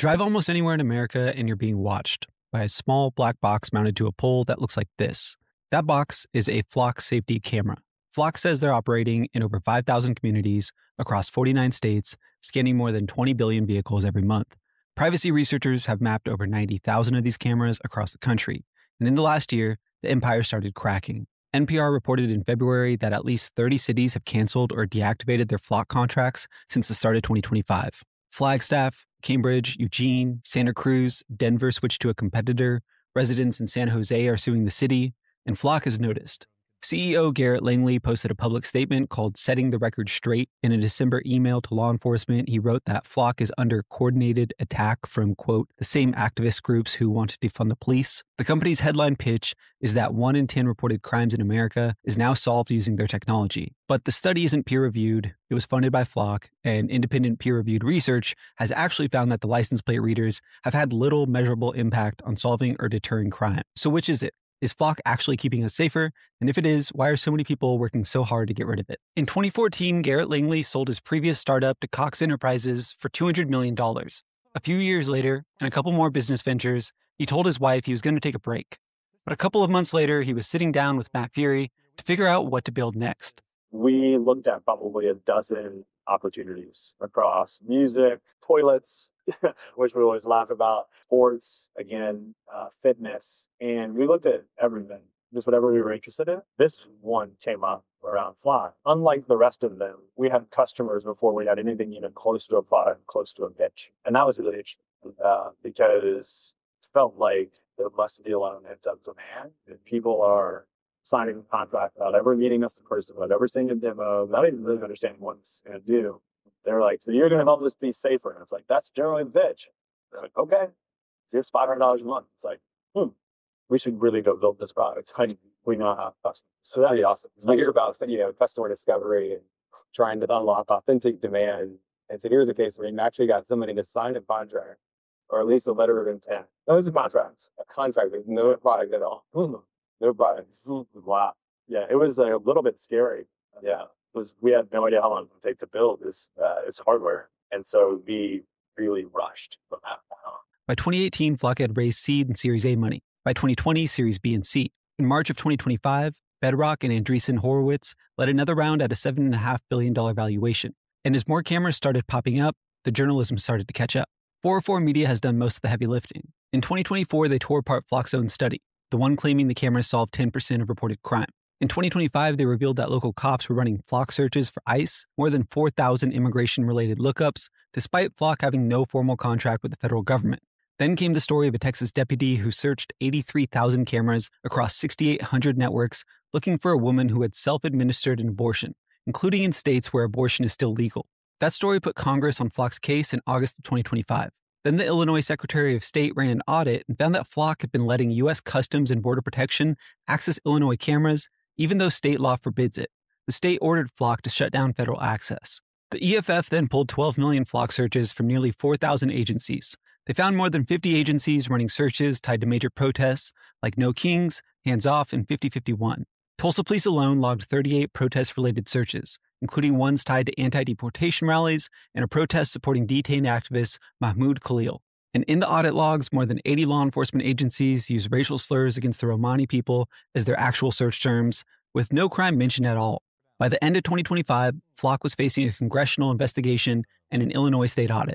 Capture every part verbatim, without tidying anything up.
Drive almost anywhere in America and you're being watched by a small black box mounted to a pole that looks like this. That box is a Flock safety camera. Flock says they're operating in over five thousand communities across forty-nine states, scanning more than twenty billion vehicles every month. Privacy researchers have mapped over ninety thousand of these cameras across the country, and in the last year, the empire started cracking. N P R reported in February that at least thirty cities have canceled or deactivated their Flock contracts since the start of twenty twenty-five. Flagstaff, Cambridge, Eugene, Santa Cruz, Denver switched to a competitor, residents in San Jose are suing the city, and Flock has noticed. C E O Garrett Langley posted a public statement called Setting the Record Straight. In a December email to law enforcement, he wrote that Flock is under coordinated attack from, quote, the same activist groups who want to defund the police. The company's headline pitch is that one in ten reported crimes in America is now solved using their technology. But the study isn't peer-reviewed. It was funded by Flock, and independent peer-reviewed research has actually found that the license plate readers have had little measurable impact on solving or deterring crime. So which is it? Is Flock actually keeping us safer? And if it is, why are so many people working so hard to get rid of it? In twenty fourteen, Garrett Langley sold his previous startup to Cox Enterprises for two hundred million dollars. A few years later, and a couple more business ventures, he told his wife he was going to take a break. But a couple of months later, he was sitting down with Matt Fury to figure out what to build next. We looked at probably a dozen opportunities across music, toilets, which we always laugh about, sports, again, uh, fitness. And we looked at everything, just whatever we were interested in. This one came up around Flock. Unlike the rest of them, we had customers before we had anything even close to a product, close to a pitch. And that was really interesting uh, because it felt like there must be a lot of pent-up demand. And people are signing a contract without ever meeting us in person, without ever seeing a demo, without even really understanding what it's going to do. They're like, so you're going to help us be safer. And it's like, that's generally the pitch. They're like, okay, here's five hundred dollars a month. It's like, hmm, we should really go build this product. It's like, we know how customers. So that'd be awesome. I hear about, you know, customer discovery and trying to unlock authentic demand. And so here's a case where you actually got somebody to sign a contract, or at least a letter of intent. No, it's a contract. A contract with no product at all. No product. Wow. Yeah, it was a little bit scary. Yeah. Was we had no idea how long it would take to build this uh, this hardware, and so we really rushed from that on. By twenty eighteen, Flock had raised seed and Series A money. By twenty twenty, Series B and C. In March of twenty twenty-five, Bedrock and Andreessen Horowitz led another round at a seven point five billion dollars valuation. And as more cameras started popping up, the journalism started to catch up. four oh four Media has done most of the heavy lifting. In twenty twenty-four, they tore apart Flock's own study, the one claiming the cameras solved ten percent of reported crime. In twenty twenty-five, they revealed that local cops were running Flock searches for ICE, more than four thousand immigration-related lookups, despite Flock having no formal contract with the federal government. Then came the story of a Texas deputy who searched eighty-three thousand cameras across six thousand eight hundred networks looking for a woman who had self-administered an abortion, including in states where abortion is still legal. That story put Congress on Flock's case in August of twenty twenty-five. Then the Illinois Secretary of State ran an audit and found that Flock had been letting U S Customs and Border Protection access Illinois cameras, even though state law forbids it. The state ordered Flock to shut down federal access. The E F F then pulled twelve million Flock searches from nearly four thousand agencies. They found more than fifty agencies running searches tied to major protests like No Kings, Hands Off, and fifty fifty-one. Tulsa police alone logged thirty-eight protest-related searches, including ones tied to anti-deportation rallies and a protest supporting detained activist Mahmoud Khalil. And in the audit logs, more than eighty law enforcement agencies use racial slurs against the Romani people as their actual search terms, with no crime mentioned at all. By the end of twenty twenty-five, Flock was facing a congressional investigation and an Illinois state audit.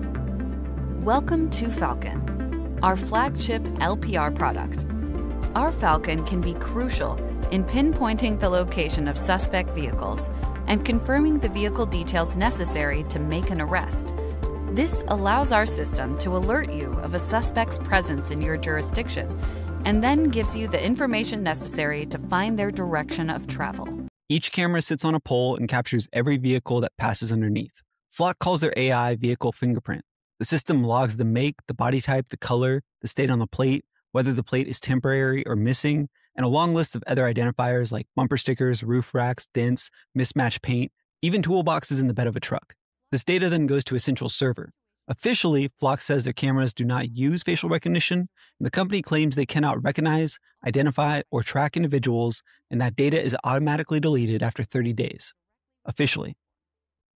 Welcome to Falcon, our flagship L P R product. Our Falcon can be crucial in pinpointing the location of suspect vehicles and confirming the vehicle details necessary to make an arrest. This allows our system to alert you of a suspect's presence in your jurisdiction and then gives you the information necessary to find their direction of travel. Each camera sits on a pole and captures every vehicle that passes underneath. Flock calls their A I vehicle fingerprint. The system logs the make, the body type, the color, the state on the plate, whether the plate is temporary or missing, and a long list of other identifiers like bumper stickers, roof racks, dents, mismatched paint, even toolboxes in the bed of a truck. This data then goes to a central server. Officially, Flock says their cameras do not use facial recognition, and the company claims they cannot recognize, identify, or track individuals, and that data is automatically deleted after thirty days. Officially.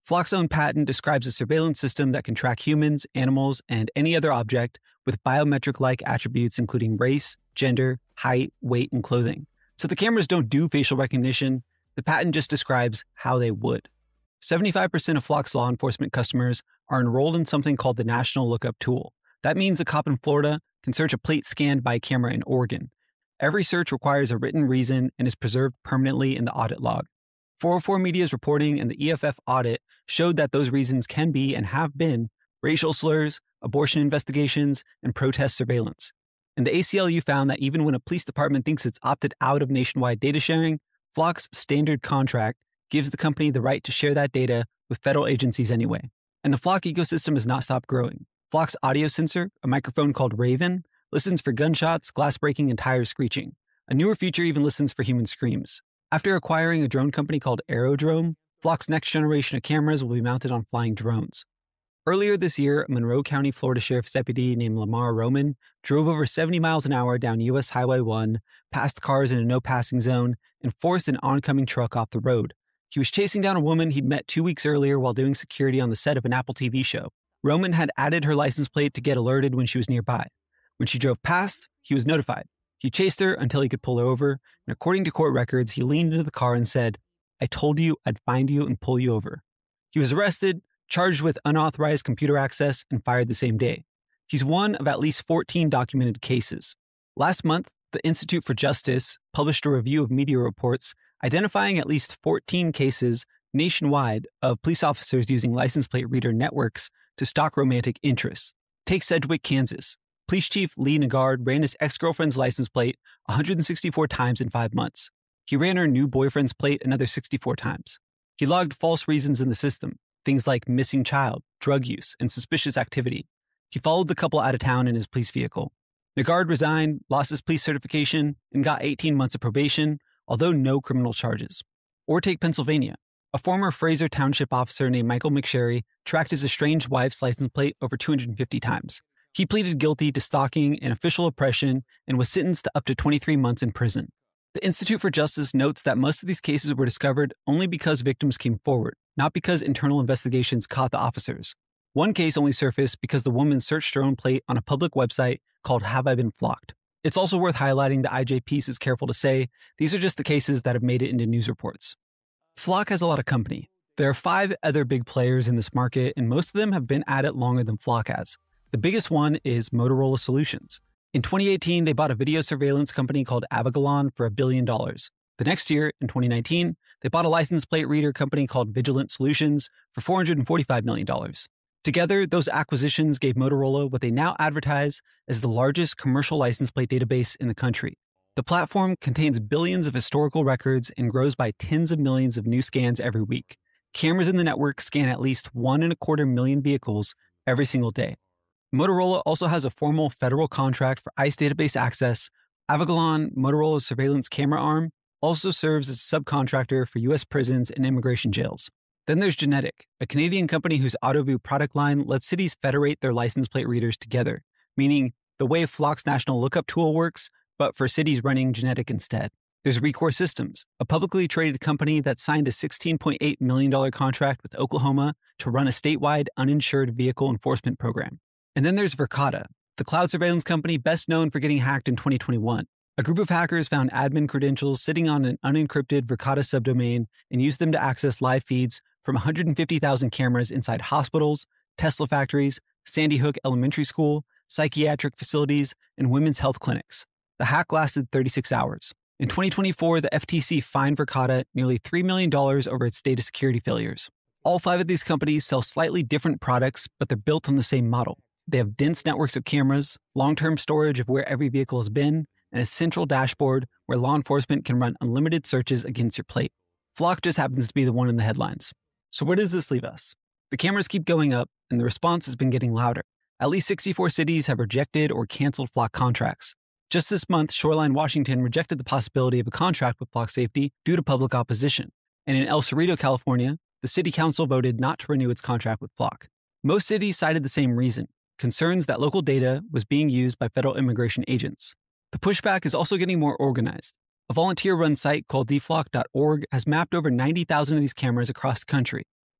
Flock's own patent describes a surveillance system that can track humans, animals, and any other object with biometric-like attributes including race, gender, height, weight, and clothing. So the cameras don't do facial recognition. The patent just describes how they would. seventy-five percent of Flock's law enforcement customers are enrolled in something called the National Lookup Tool. That means a cop in Florida can search a plate scanned by a camera in Oregon. Every search requires a written reason and is preserved permanently in the audit log. four oh four Media's reporting and the E F F audit showed that those reasons can be and have been racial slurs, abortion investigations, and protest surveillance. And the A C L U found that even when a police department thinks it's opted out of nationwide data sharing, Flock's standard contract gives the company the right to share that data with federal agencies anyway. And the Flock ecosystem has not stopped growing. Flock's audio sensor, a microphone called Raven, listens for gunshots, glass breaking, and tires screeching. A newer feature even listens for human screams. After acquiring a drone company called Aerodrome, Flock's next generation of cameras will be mounted on flying drones. Earlier this year, a Monroe County, Florida Sheriff's deputy named Lamar Roman drove over seventy miles an hour down U S Highway one, past cars in a no-passing zone, and forced an oncoming truck off the road. He was chasing down a woman he'd met two weeks earlier while doing security on the set of an Apple T V show. Roman had added her license plate to get alerted when she was nearby. When she drove past, he was notified. He chased her until he could pull her over, and according to court records, he leaned into the car and said, "I told you I'd find you and pull you over." He was arrested, charged with unauthorized computer access, and fired the same day. He's one of at least fourteen documented cases. Last month, the Institute for Justice published a review of media reports identifying at least fourteen cases nationwide of police officers using license plate reader networks to stalk romantic interests. Take Sedgwick, Kansas. Police Chief Lee Nagard ran his ex-girlfriend's license plate one hundred sixty-four times in five months. He ran her new boyfriend's plate another sixty-four times. He logged false reasons in the system, things like missing child, drug use, and suspicious activity. He followed the couple out of town in his police vehicle. Nagard resigned, lost his police certification, and got eighteen months of probation, although no criminal charges. Or take Pennsylvania. A former Fraser Township officer named Michael McSherry tracked his estranged wife's license plate over two hundred fifty times. He pleaded guilty to stalking and official oppression and was sentenced to up to twenty-three months in prison. The Institute for Justice notes that most of these cases were discovered only because victims came forward, not because internal investigations caught the officers. One case only surfaced because the woman searched her own plate on a public website called Have I Been Flocked? It's also worth highlighting that I J Peace is careful to say these are just the cases that have made it into news reports. Flock has a lot of company. There are five other big players in this market, and most of them have been at it longer than Flock has. The biggest one is Motorola Solutions. In twenty eighteen, they bought a video surveillance company called Avigilon for a billion dollars. The next year, in twenty nineteen, they bought a license plate reader company called Vigilant Solutions for four hundred forty-five million dollars. Together, those acquisitions gave Motorola what they now advertise as the largest commercial license plate database in the country. The platform contains billions of historical records and grows by tens of millions of new scans every week. Cameras in the network scan at least one and a quarter million vehicles every single day. Motorola also has a formal federal contract for ICE database access. Avigilon, Motorola's surveillance camera arm, also serves as a subcontractor for U S prisons and immigration jails. Then there's Genetic, a Canadian company whose AutoView product line lets cities federate their license plate readers together, meaning the way Flock's National Lookup Tool works, but for cities running Genetic instead. There's Rekor Systems, a publicly traded company that signed a sixteen point eight million dollars contract with Oklahoma to run a statewide uninsured vehicle enforcement program. And then there's Verkada, the cloud surveillance company best known for getting hacked in twenty twenty-one. A group of hackers found admin credentials sitting on an unencrypted Verkada subdomain and used them to access live feeds from one hundred fifty thousand cameras inside hospitals, Tesla factories, Sandy Hook Elementary School, psychiatric facilities, and women's health clinics. The hack lasted thirty-six hours. In twenty twenty-four, the F T C fined Verkada nearly three million dollars over its data security failures. All five of these companies sell slightly different products, but they're built on the same model. They have dense networks of cameras, long-term storage of where every vehicle has been, and a central dashboard where law enforcement can run unlimited searches against your plate. Flock just happens to be the one in the headlines. So where does this leave us? The cameras keep going up, and the response has been getting louder. At least sixty-four cities have rejected or canceled Flock contracts. Just this month, Shoreline, Washington rejected the possibility of a contract with Flock Safety due to public opposition. And in El Cerrito, California, the city council voted not to renew its contract with Flock. Most cities cited the same reason: concerns that local data was being used by federal immigration agents. The pushback is also getting more organized. A volunteer-run site called d flock dot org has mapped over ninety thousand of these cameras across the country.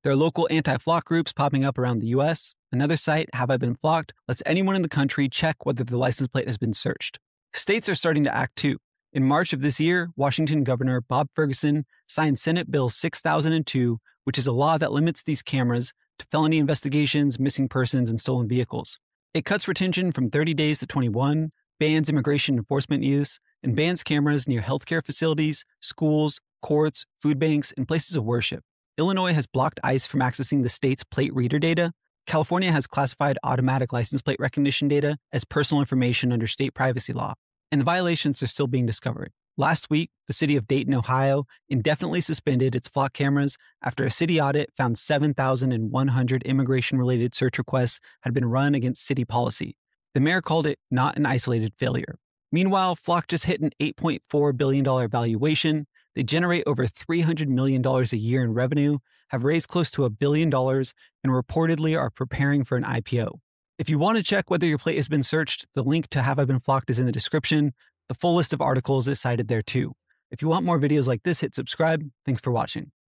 There are local anti-flock groups popping up around the U S. Another site, Have I Been Flocked, lets anyone in the country check whether the license plate has been searched. States are starting to act too. In March of this year, Washington Governor Bob Ferguson signed Senate Bill six thousand two, which is a law that limits these cameras to felony investigations, missing persons, and stolen vehicles. It cuts retention from thirty days to twenty-one, bans immigration enforcement use, and bans cameras near healthcare facilities, schools, courts, food banks, and places of worship. Illinois has blocked ICE from accessing the state's plate reader data. California has classified automatic license plate recognition data as personal information under state privacy law, and the violations are still being discovered. Last week, the city of Dayton, Ohio, indefinitely suspended its flock cameras after a city audit found seven thousand one hundred immigration-related search requests had been run against city policy. The mayor called it not an isolated failure. Meanwhile, Flock just hit an eight point four billion dollars valuation. They generate over three hundred million dollars a year in revenue, have raised close to a billion dollars, and reportedly are preparing for an I P O. If you want to check whether your plate has been searched, the link to Have I Been Flocked is in the description. The full list of articles is cited there too. If you want more videos like this, hit subscribe. Thanks for watching.